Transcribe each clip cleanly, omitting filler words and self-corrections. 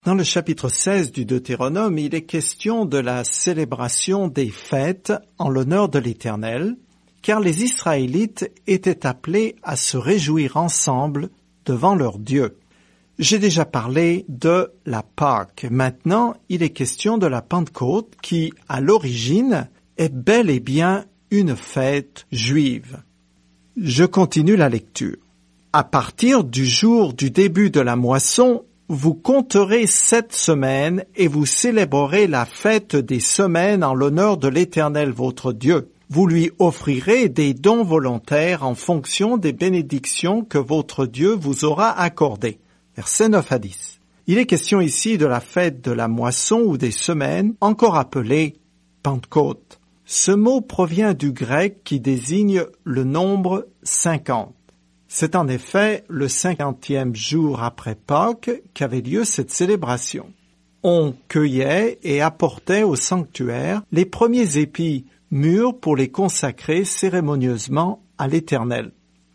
Dans le chapitre 16 du Deutéronome, il est question de la célébration des fêtes en l'honneur de l'Éternel, car les Israélites étaient appelés à se réjouir ensemble devant leur Dieu. J'ai déjà parlé de la Pâque. Maintenant, il est question de la Pentecôte qui, à l'origine, est bel et bien une fête juive. Je continue la lecture. À partir du jour du début de la moisson, vous compterez 7 semaines et vous célébrerez la fête des semaines en l'honneur de l'Éternel votre Dieu. Vous lui offrirez des dons volontaires en fonction des bénédictions que votre Dieu vous aura accordées. Versets 9 à 10. Il est question ici de la fête de la moisson ou des semaines, encore appelée Pentecôte. Ce mot provient du grec qui désigne le nombre 50. C'est en effet le 50e jour après Pâques qu'avait lieu cette célébration. On cueillait et apportait au sanctuaire les premiers épis mûrs pour les consacrer cérémonieusement à l'Éternel.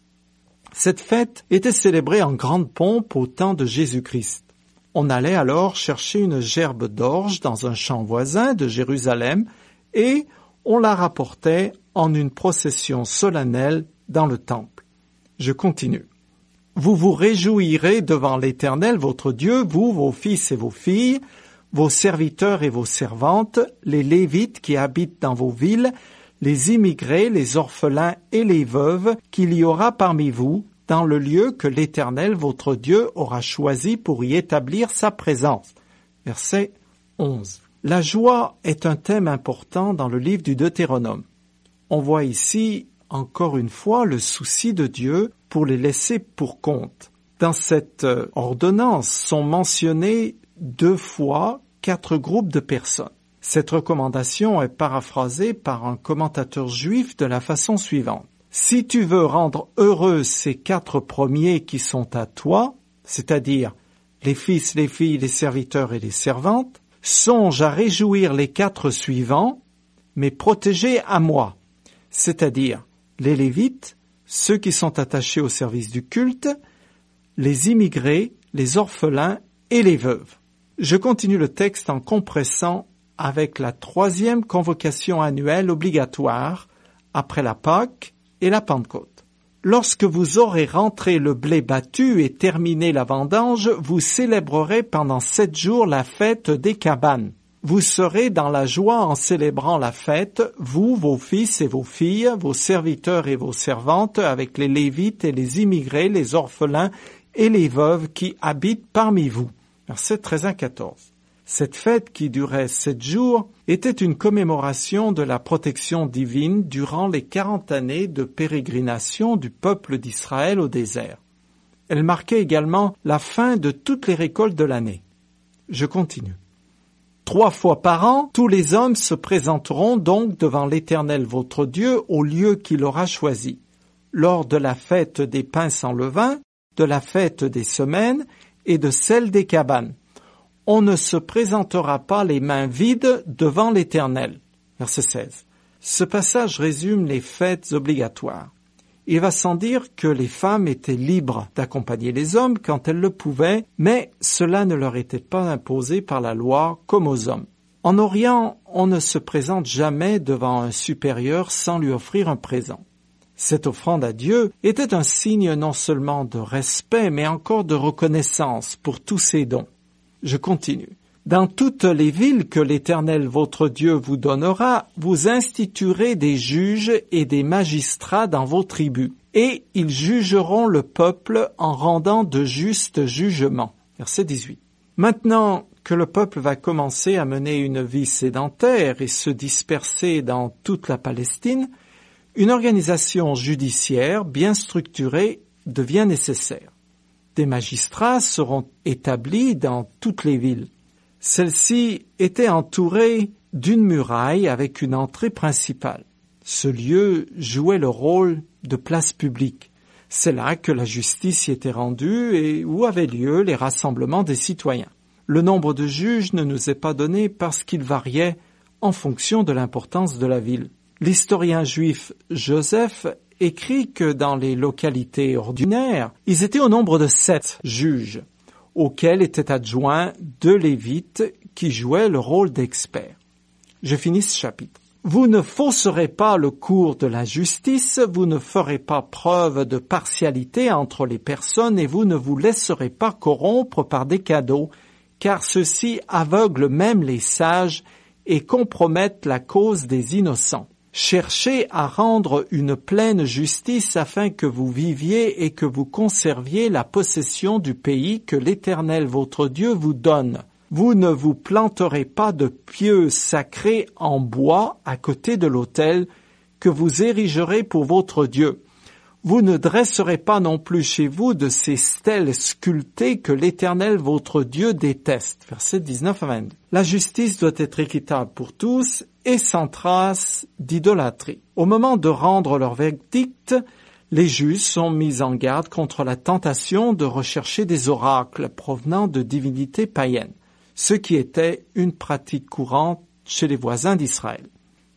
Cette fête était célébrée en grande pompe au temps de Jésus-Christ. On allait alors chercher une gerbe d'orge dans un champ voisin de Jérusalem et on la rapportait en une procession solennelle dans le temple. Je continue. Vous vous réjouirez devant l'Éternel votre Dieu, vous, vos fils et vos filles, vos serviteurs et vos servantes, les Lévites qui habitent dans vos villes, les immigrés, les orphelins et les veuves qu'il y aura parmi vous, dans le lieu que l'Éternel votre Dieu aura choisi pour y établir sa présence. Verset 11. La joie est un thème important dans le livre du Deutéronome. On voit ici encore une fois le souci de Dieu pour les laisser pour compte. Dans cette ordonnance sont mentionnés 2 fois 4 groupes de personnes. Cette recommandation est paraphrasée par un commentateur juif de la façon suivante. Si tu veux rendre heureux ces 4 premiers qui sont à toi, c'est-à-dire les fils, les filles, les serviteurs et les servantes, songe à réjouir les 4 suivants, mais protégés à moi, c'est-à-dire les Lévites, ceux qui sont attachés au service du culte, les immigrés, les orphelins et les veuves. Je continue le texte en compressant avec la 3e convocation annuelle obligatoire après la Pâque et la Pentecôte. Lorsque vous aurez rentré le blé battu et terminé la vendange, vous célébrerez pendant 7 jours la fête des cabanes. Vous serez dans la joie en célébrant la fête, vous, vos fils et vos filles, vos serviteurs et vos servantes, avec les Lévites et les immigrés, les orphelins et les veuves qui habitent parmi vous. Versets 13 à 14. Cette fête qui durait 7 jours était une commémoration de la protection divine durant les 40 années de pérégrination du peuple d'Israël au désert. Elle marquait également la fin de toutes les récoltes de l'année. Je continue. 3 fois par an, tous les hommes se présenteront donc devant l'Éternel votre Dieu au lieu qu'il aura choisi, lors de la fête des pains sans levain, de la fête des semaines et de celle des cabanes. On ne se présentera pas les mains vides devant l'Éternel. Verset 16. Ce passage résume les fêtes obligatoires. Il va sans dire que les femmes étaient libres d'accompagner les hommes quand elles le pouvaient, mais cela ne leur était pas imposé par la loi comme aux hommes. En Orient, on ne se présente jamais devant un supérieur sans lui offrir un présent. Cette offrande à Dieu était un signe non seulement de respect, mais encore de reconnaissance pour tous ses dons. Je continue. Dans toutes les villes que l'Éternel votre Dieu vous donnera, vous instituerez des juges et des magistrats dans vos tribus, et ils jugeront le peuple en rendant de justes jugements. Verset 18. Maintenant que le peuple va commencer à mener une vie sédentaire et se disperser dans toute la Palestine, une organisation judiciaire bien structurée devient nécessaire. Des magistrats seront établis dans toutes les villes. Celle-ci était entourée d'une muraille avec une entrée principale. Ce lieu jouait le rôle de place publique. C'est là que la justice y était rendue et où avaient lieu les rassemblements des citoyens. Le nombre de juges ne nous est pas donné parce qu'il variait en fonction de l'importance de la ville. L'historien juif Joseph écrit que dans les localités ordinaires, ils étaient au nombre de 7 juges. auxquels étaient adjoints 2 Lévites qui jouaient le rôle d'experts. Je finis ce chapitre. Vous ne fausserez pas le cours de la justice, vous ne ferez pas preuve de partialité entre les personnes et vous ne vous laisserez pas corrompre par des cadeaux, car ceux-ci aveuglent même les sages et compromettent la cause des innocents. Cherchez à rendre une pleine justice afin que vous viviez et que vous conserviez la possession du pays que l'Éternel votre Dieu vous donne. Vous ne vous planterez pas de pieux sacrés en bois à côté de l'autel que vous érigerez pour votre Dieu. Vous ne dresserez pas non plus chez vous de ces stèles sculptées que l'Éternel votre Dieu déteste. Versets 19 à 22. La justice doit être équitable pour tous et sans trace d'idolâtrie. Au moment de rendre leur verdict, les juges sont mis en garde contre la tentation de rechercher des oracles provenant de divinités païennes, ce qui était une pratique courante chez les voisins d'Israël.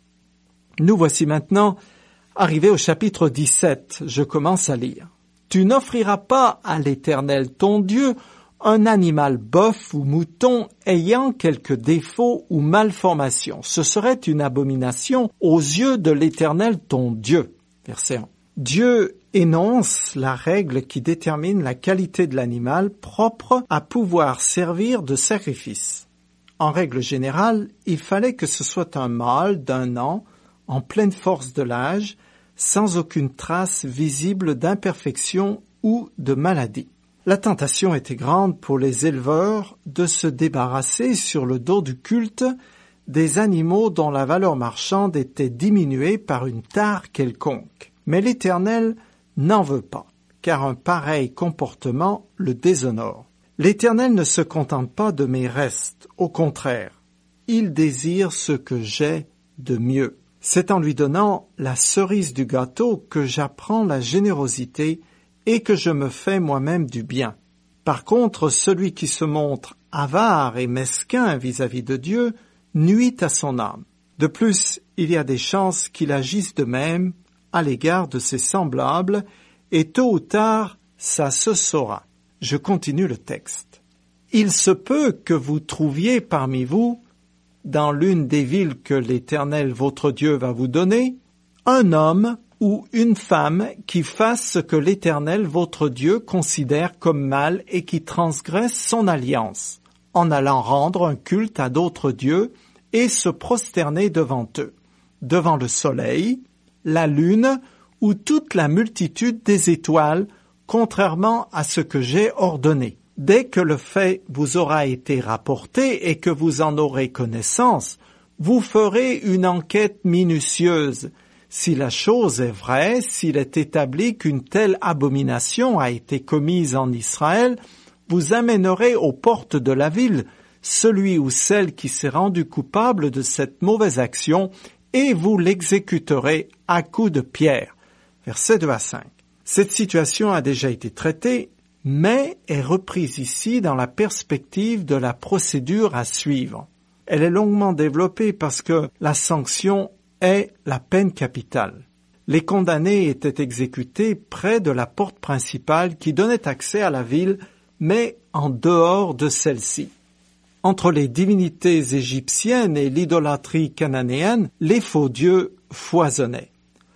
Nous voici maintenant arrivés au chapitre 17. Je commence à lire. « Tu n'offriras pas à l'Éternel ton Dieu un animal bœuf ou mouton ayant quelque défaut ou malformation. Ce serait une abomination aux yeux de l'Éternel ton Dieu. » Verset 1. Dieu énonce la règle qui détermine la qualité de l'animal propre à pouvoir servir de sacrifice. En règle générale, il fallait que ce soit un mâle d'1 an, en pleine force de l'âge, sans aucune trace visible d'imperfection ou de maladie. La tentation était grande pour les éleveurs de se débarrasser sur le dos du culte des animaux dont la valeur marchande était diminuée par une tare quelconque. Mais l'Éternel n'en veut pas, car un pareil comportement le déshonore. L'Éternel ne se contente pas de mes restes, au contraire, il désire ce que j'ai de mieux. C'est en lui donnant la cerise du gâteau que j'apprends la générosité et que je me fais moi-même du bien. Par contre, celui qui se montre avare et mesquin vis-à-vis de Dieu nuit à son âme. De plus, il y a des chances qu'il agisse de même à l'égard de ses semblables, et tôt ou tard, ça se saura. Je continue le texte. Il se peut que vous trouviez parmi vous, dans l'une des villes que l'Éternel votre Dieu va vous donner, un homme ou une femme qui fasse ce que l'Éternel votre Dieu considère comme mal et qui transgresse son alliance, en allant rendre un culte à d'autres dieux et se prosterner devant eux, devant le soleil, la lune ou toute la multitude des étoiles, contrairement à ce que j'ai ordonné. Dès que le fait vous aura été rapporté et que vous en aurez connaissance, vous ferez une enquête minutieuse. Si la chose est vraie, s'il est établi qu'une telle abomination a été commise en Israël, vous amènerez aux portes de la ville celui ou celle qui s'est rendu coupable de cette mauvaise action et vous l'exécuterez à coups de pierre. Versets 2 à 5. Cette situation a déjà été traitée, mais est reprise ici dans la perspective de la procédure à suivre. Elle est longuement développée parce que la sanction est la peine capitale. Les condamnés étaient exécutés près de la porte principale qui donnait accès à la ville, mais en dehors de celle-ci. Entre les divinités égyptiennes et l'idolâtrie cananéenne, les faux dieux foisonnaient.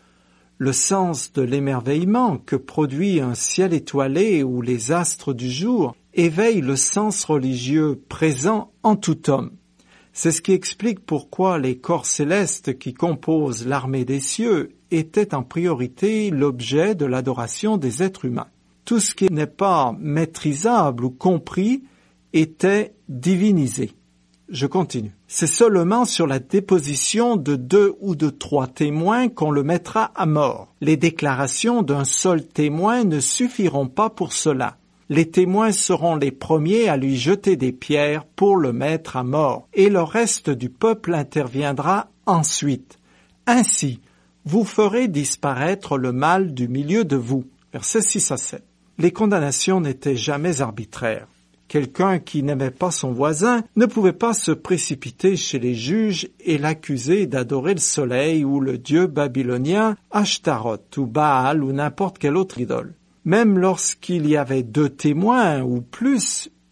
Le sens de l'émerveillement que produit un ciel étoilé ou les astres du jour éveille le sens religieux présent en tout homme. C'est ce qui explique pourquoi les corps célestes qui composent l'armée des cieux étaient en priorité l'objet de l'adoration des êtres humains. Tout ce qui n'est pas maîtrisable ou compris était divinisé. Je continue. C'est seulement sur la déposition de 2 ou de 3 témoins qu'on le mettra à mort. Les déclarations d'un seul témoin ne suffiront pas pour cela. Les témoins seront les premiers à lui jeter des pierres pour le mettre à mort, et le reste du peuple interviendra ensuite. Ainsi, vous ferez disparaître le mal du milieu de vous. Versets 6 à 7. Les condamnations n'étaient jamais arbitraires. Quelqu'un qui n'aimait pas son voisin ne pouvait pas se précipiter chez les juges et l'accuser d'adorer le soleil ou le dieu babylonien Ashtaroth ou Baal ou n'importe quelle autre idole. Même lorsqu'il y avait 2 témoins ou plus,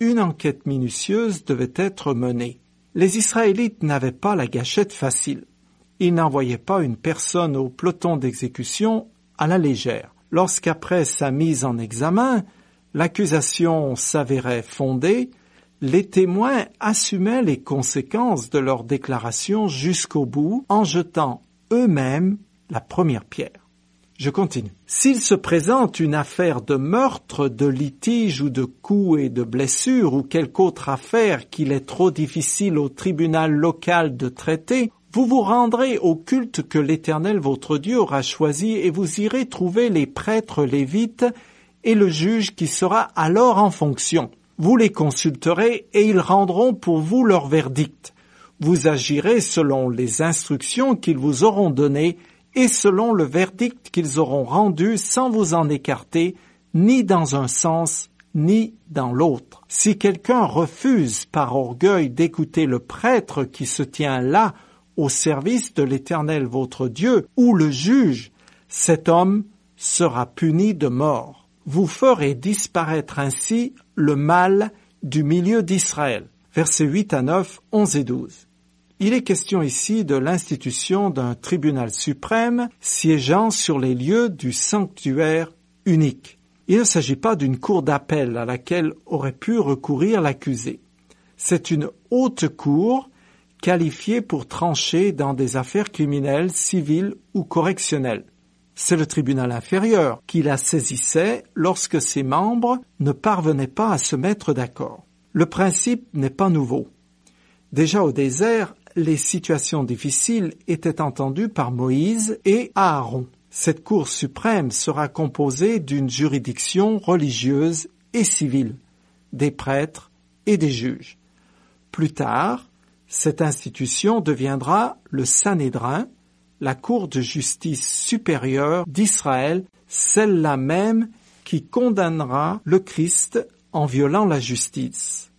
une enquête minutieuse devait être menée. Les Israélites n'avaient pas la gâchette facile. Ils n'envoyaient pas une personne au peloton d'exécution à la légère. Lorsqu'après sa mise en examen, l'accusation s'avérait fondée, les témoins assumaient les conséquences de leur déclaration jusqu'au bout en jetant eux-mêmes la première pierre. Je continue. S'il se présente une affaire de meurtre, de litige ou de coups et de blessures ou quelque autre affaire qu'il est trop difficile au tribunal local de traiter, vous vous rendrez au culte que l'Éternel votre Dieu aura choisi et vous irez trouver les prêtres lévites et le juge qui sera alors en fonction. Vous les consulterez et ils rendront pour vous leur verdict. Vous agirez selon les instructions qu'ils vous auront données et selon le verdict qu'ils auront rendu sans vous en écarter, ni dans un sens, ni dans l'autre. Si quelqu'un refuse par orgueil d'écouter le prêtre qui se tient là au service de l'Éternel votre Dieu ou le juge, cet homme sera puni de mort. Vous ferez disparaître ainsi le mal du milieu d'Israël. Versets 8 à 9, 11 et 12. Il est question ici de l'institution d'un tribunal suprême siégeant sur les lieux du sanctuaire unique. Il ne s'agit pas d'une cour d'appel à laquelle aurait pu recourir l'accusé. C'est une haute cour qualifiée pour trancher dans des affaires criminelles, civiles ou correctionnelles. C'est le tribunal inférieur qui la saisissait lorsque ses membres ne parvenaient pas à se mettre d'accord. Le principe n'est pas nouveau. Déjà au désert, les situations difficiles étaient entendues par Moïse et Aaron. Cette cour suprême sera composée d'une juridiction religieuse et civile, des prêtres et des juges. Plus tard, cette institution deviendra le Sanhédrin, la cour de justice supérieure d'Israël, celle-là même qui condamnera le Christ en violant la justice.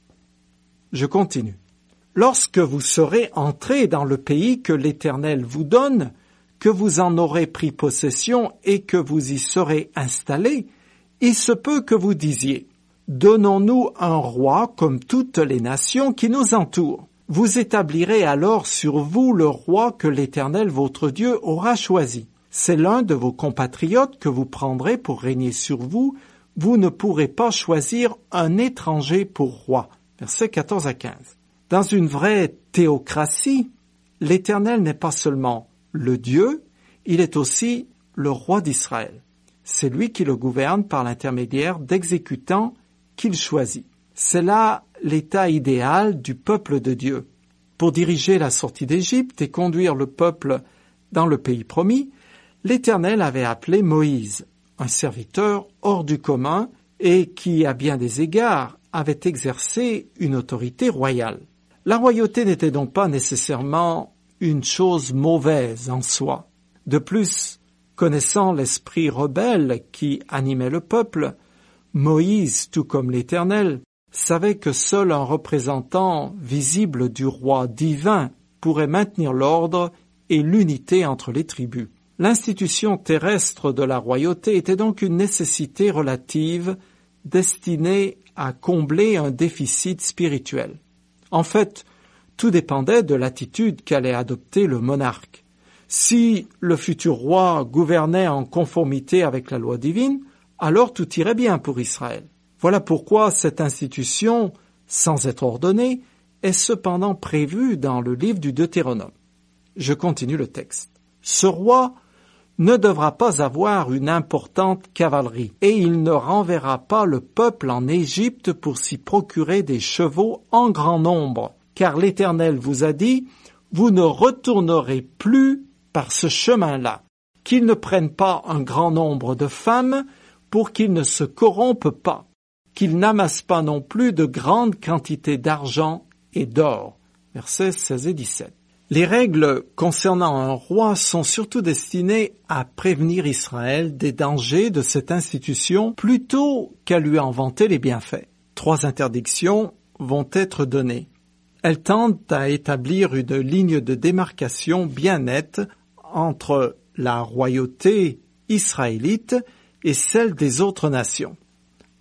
Je continue. Lorsque vous serez entrés dans le pays que l'Éternel vous donne, que vous en aurez pris possession et que vous y serez installés, il se peut que vous disiez « Donnons-nous un roi comme toutes les nations qui nous entourent. » Vous établirez alors sur vous le roi que l'Éternel votre Dieu aura choisi. C'est l'un de vos compatriotes que vous prendrez pour régner sur vous. Vous ne pourrez pas choisir un étranger pour roi. Versets 14 à 15. Dans une vraie théocratie, l'Éternel n'est pas seulement le Dieu, il est aussi le roi d'Israël. C'est lui qui le gouverne par l'intermédiaire d'exécutants qu'il choisit. C'est là l'état idéal du peuple de Dieu. Pour diriger la sortie d'Égypte et conduire le peuple dans le pays promis, l'Éternel avait appelé Moïse, un serviteur hors du commun et qui, à bien des égards, avait exercé une autorité royale. La royauté n'était donc pas nécessairement une chose mauvaise en soi. De plus, connaissant l'esprit rebelle qui animait le peuple, Moïse, tout comme l'Éternel, savait que seul un représentant visible du roi divin pourrait maintenir l'ordre et l'unité entre les tribus. L'institution terrestre de la royauté était donc une nécessité relative destinée à combler un déficit spirituel. En fait, tout dépendait de l'attitude qu'allait adopter le monarque. Si le futur roi gouvernait en conformité avec la loi divine, alors tout irait bien pour Israël. Voilà pourquoi cette institution, sans être ordonnée, est cependant prévue dans le livre du Deutéronome. Je continue le texte. Ce roi ne devra pas avoir une importante cavalerie, et il ne renverra pas le peuple en Égypte pour s'y procurer des chevaux en grand nombre, car l'Éternel vous a dit, vous ne retournerez plus par ce chemin-là, qu'il ne prenne pas un grand nombre de femmes pour qu'ils ne se corrompent pas, qu'il n'amasse pas non plus de grandes quantités d'argent et d'or. Versets 16 et 17. Les règles concernant un roi sont surtout destinées à prévenir Israël des dangers de cette institution plutôt qu'à lui en vanter les bienfaits. 3 interdictions vont être données. Elles tendent à établir une ligne de démarcation bien nette entre la royauté israélite et celle des autres nations.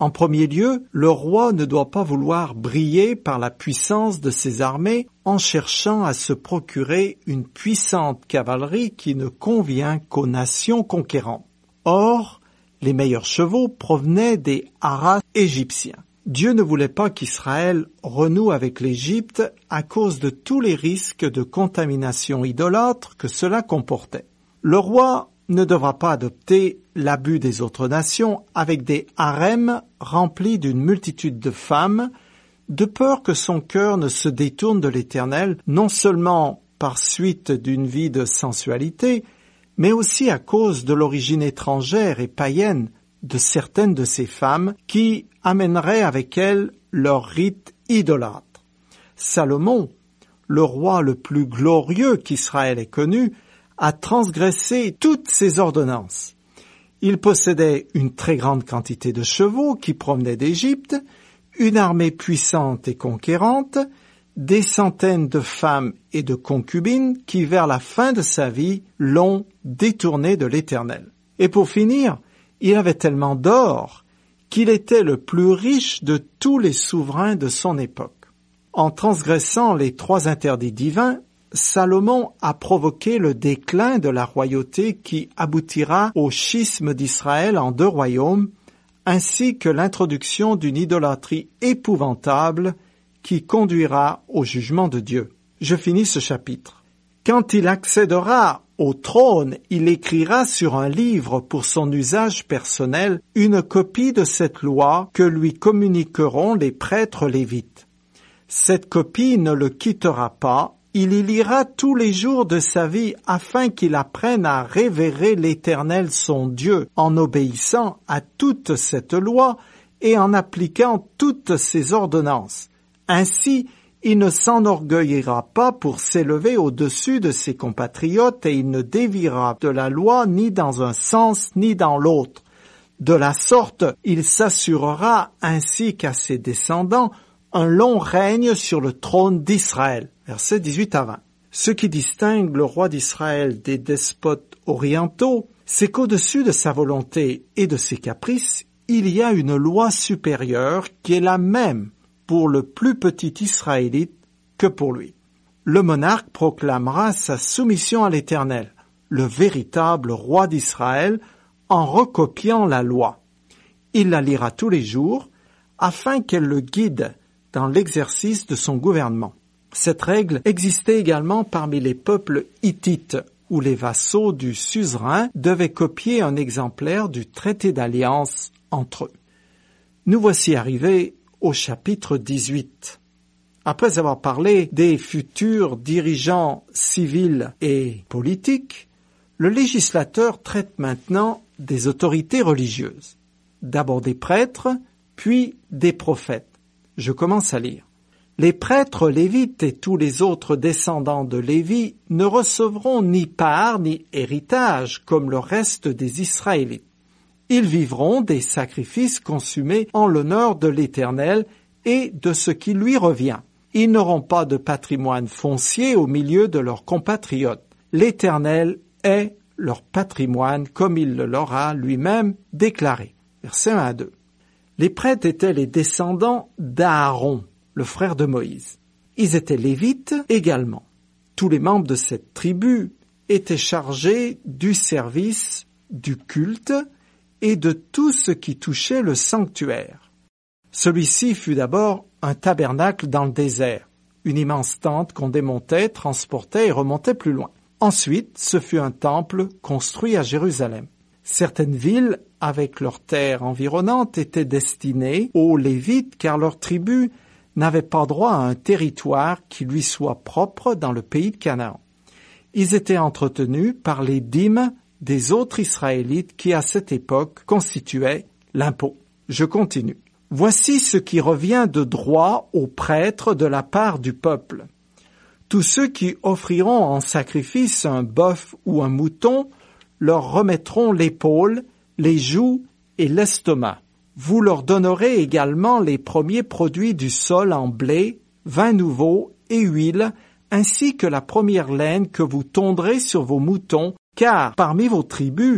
En premier lieu, le roi ne doit pas vouloir briller par la puissance de ses armées en cherchant à se procurer une puissante cavalerie qui ne convient qu'aux nations conquérantes. Or, les meilleurs chevaux provenaient des haras égyptiens. Dieu ne voulait pas qu'Israël renoue avec l'Égypte à cause de tous les risques de contamination idolâtre que cela comportait. Le roi ne devra pas adopter l'abus des autres nations avec des harems remplis d'une multitude de femmes, de peur que son cœur ne se détourne de l'Éternel, non seulement par suite d'une vie de sensualité, mais aussi à cause de l'origine étrangère et païenne de certaines de ces femmes qui amèneraient avec elles leur rite idolâtre. Salomon, le roi le plus glorieux qu'Israël ait connu, a transgressé toutes ces ordonnances. Il possédait une très grande quantité de chevaux qui provenaient d'Égypte, une armée puissante et conquérante, des centaines de femmes et de concubines qui, vers la fin de sa vie, l'ont détourné de l'Éternel. Et pour finir, il avait tellement d'or qu'il était le plus riche de tous les souverains de son époque. En transgressant les 3 interdits divins, Salomon a provoqué le déclin de la royauté qui aboutira au schisme d'Israël en 2 royaumes, ainsi que l'introduction d'une idolâtrie épouvantable qui conduira au jugement de Dieu. Je finis ce chapitre. Quand il accédera au trône, il écrira sur un livre pour son usage personnel une copie de cette loi que lui communiqueront les prêtres lévites. Cette copie ne le quittera pas, il y lira tous les jours de sa vie afin qu'il apprenne à révérer l'Éternel son Dieu en obéissant à toute cette loi et en appliquant toutes ses ordonnances. Ainsi, il ne s'enorgueillira pas pour s'élever au-dessus de ses compatriotes et il ne déviera de la loi ni dans un sens ni dans l'autre. De la sorte, il s'assurera ainsi qu'à ses descendants un long règne sur le trône d'Israël. Versets 18 à 20. Ce qui distingue le roi d'Israël des despotes orientaux, c'est qu'au-dessus de sa volonté et de ses caprices, il y a une loi supérieure qui est la même pour le plus petit Israélite que pour lui. Le monarque proclamera sa soumission à l'Éternel, le véritable roi d'Israël, en recopiant la loi. Il la lira tous les jours, afin qu'elle le guide dans l'exercice de son gouvernement. Cette règle existait également parmi les peuples hittites, où les vassaux du suzerain devaient copier un exemplaire du traité d'alliance entre eux. Nous voici arrivés au chapitre 18. Après avoir parlé des futurs dirigeants civils et politiques, le législateur traite maintenant des autorités religieuses. D'abord des prêtres, puis des prophètes. Je commence à lire. Les prêtres lévites et tous les autres descendants de Lévi ne recevront ni part ni héritage comme le reste des Israélites. Ils vivront des sacrifices consumés en l'honneur de l'Éternel et de ce qui lui revient. Ils n'auront pas de patrimoine foncier au milieu de leurs compatriotes. L'Éternel est leur patrimoine comme il le leur a lui-même déclaré. Versets 1 à 2. Les prêtres étaient les descendants d'Aaron, le frère de Moïse. Ils étaient lévites également. Tous les membres de cette tribu étaient chargés du service, du culte et de tout ce qui touchait le sanctuaire. Celui-ci fut d'abord un tabernacle dans le désert, une immense tente qu'on démontait, transportait et remontait plus loin. Ensuite, ce fut un temple construit à Jérusalem. Certaines villes, avec leurs terres environnantes, étaient destinées aux Lévites car leur tribu n'avait pas droit à un territoire qui lui soit propre dans le pays de Canaan. Ils étaient entretenus par les dîmes des autres Israélites qui, à cette époque, constituaient l'impôt. Je continue. Voici ce qui revient de droit aux prêtres de la part du peuple. Tous ceux qui offriront en sacrifice un bœuf ou un mouton leur remettront l'épaule, les joues et l'estomac. Vous leur donnerez également les premiers produits du sol en blé, vin nouveau et huile, ainsi que la première laine que vous tondrez sur vos moutons, car parmi vos tribus,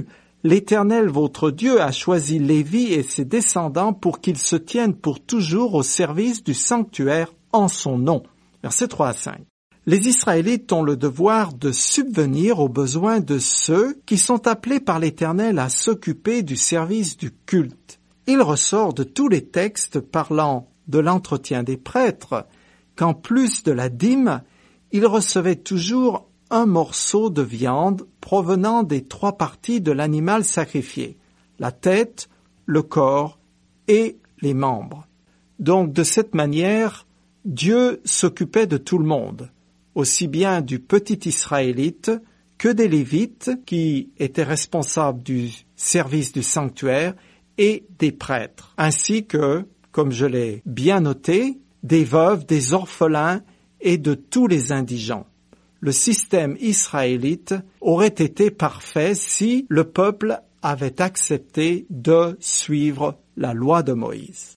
L'Éternel votre Dieu a choisi Lévi et ses descendants pour qu'ils se tiennent pour toujours au service du sanctuaire en son nom. Versets 3 à 5. Les Israélites ont le devoir de subvenir aux besoins de ceux qui sont appelés par l'Éternel à s'occuper du service du culte. Il ressort de tous les textes parlant de l'entretien des prêtres qu'en plus de la dîme, ils recevaient toujours un morceau de viande provenant des 3 parties de l'animal sacrifié, la tête, le corps et les membres. Donc de cette manière, Dieu s'occupait de tout le monde, aussi bien du petit Israélite que des Lévites qui étaient responsables du service du sanctuaire et des prêtres, ainsi que, comme je l'ai bien noté, des veuves, des orphelins et de tous les indigents. Le système israélite aurait été parfait si le peuple avait accepté de suivre la loi de Moïse.